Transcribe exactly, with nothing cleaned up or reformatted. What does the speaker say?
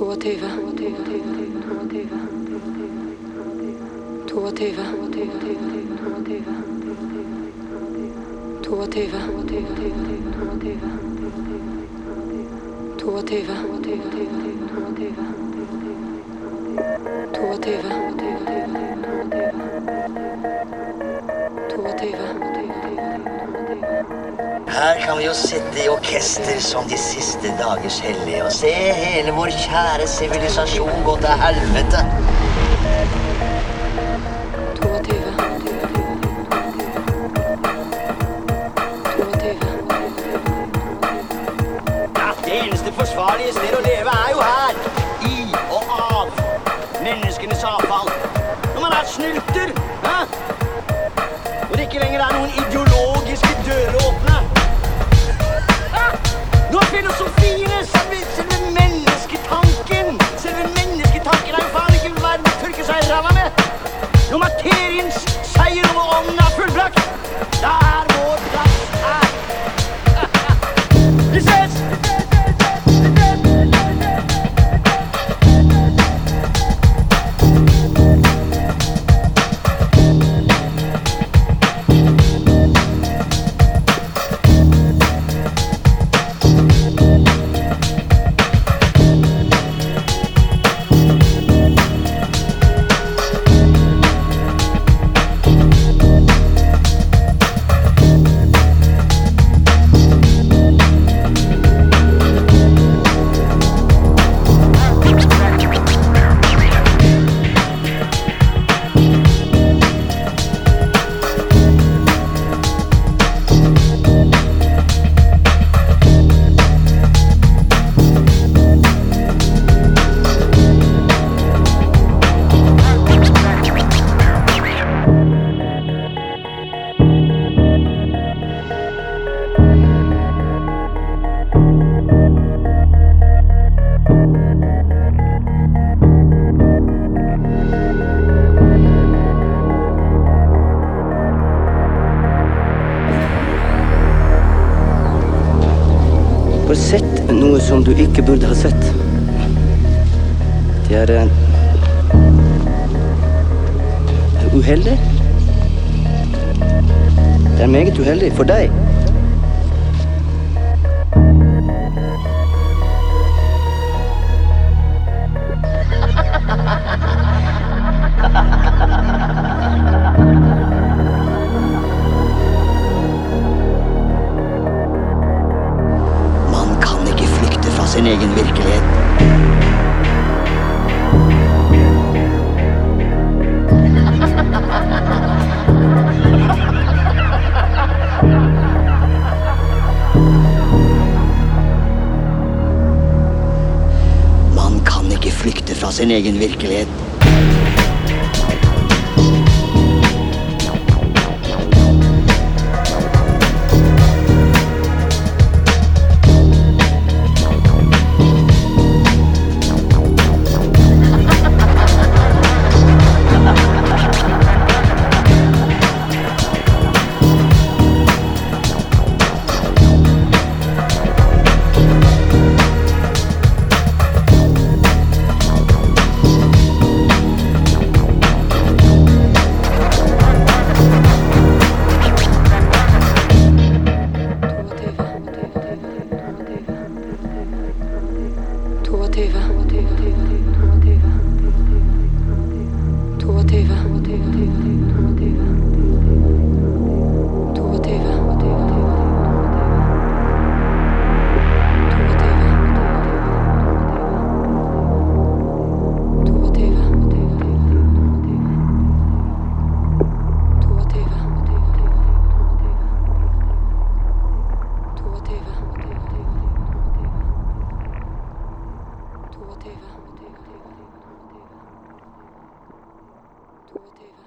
Toativa. Toativa. Toativa. Toativa. Toativa. Her kan vi jo sitte i orkester som de siste dagers hellige og se hele vår kjære sivilisasjon gå til helvete. Ja, det eneste forsvarlige sted å leve er jo her. I og av menneskenes avfall. Når man er snylter, hæ? Og det ikke lenger er noen ideologiske døråpne. Nå er filosofien, selve, selve mennesketanken. Selve mennesketanken er jo faen ikke verden å tørke seg i ræva med. Når materiens seier over ånden er fullbrakt, da er vår plass her. Vi ses! Du har sett noe som du ikke burde ha sett. Det er uh, uheldig. Det er meget uheldig for deg. Sin egen virkelighet. Man kan ikke flykte fra sin egen virkelighet. Toativa.